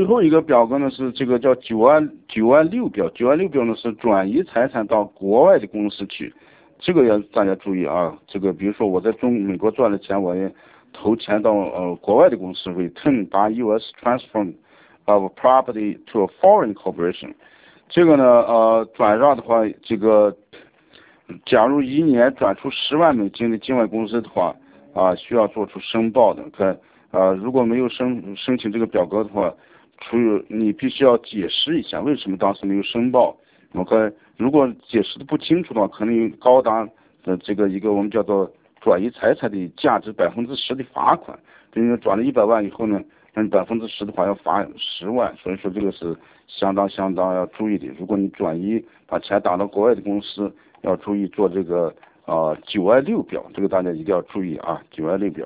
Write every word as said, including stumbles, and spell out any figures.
最后一个表格呢是这个叫九二九二六表，九二六表呢是转移财产到国外的公司去，这个要大家注意啊。这个比如说我在中美国赚了钱，我也投钱到呃国外的公司 ，return by U S transfer of property to a foreign corporation。这个呢呃转让的话，这个假如一年转出十万美金的境外公司的话啊，需要做出申报的。看啊，如果没有申申请这个表格的话，除你必须要解释一下为什么当时没有申报。我看如果解释的不清楚的话，可能有高达的这个一个我们叫做转移财产的价值百分之十的罚款。比如转了一百万以后呢，那你百分之十的话要罚十万，所以说这个是相当相当要注意的。如果你转移把钱打到国外的公司，要注意做这个啊九二六表，这个大家一定要注意啊，九二六表。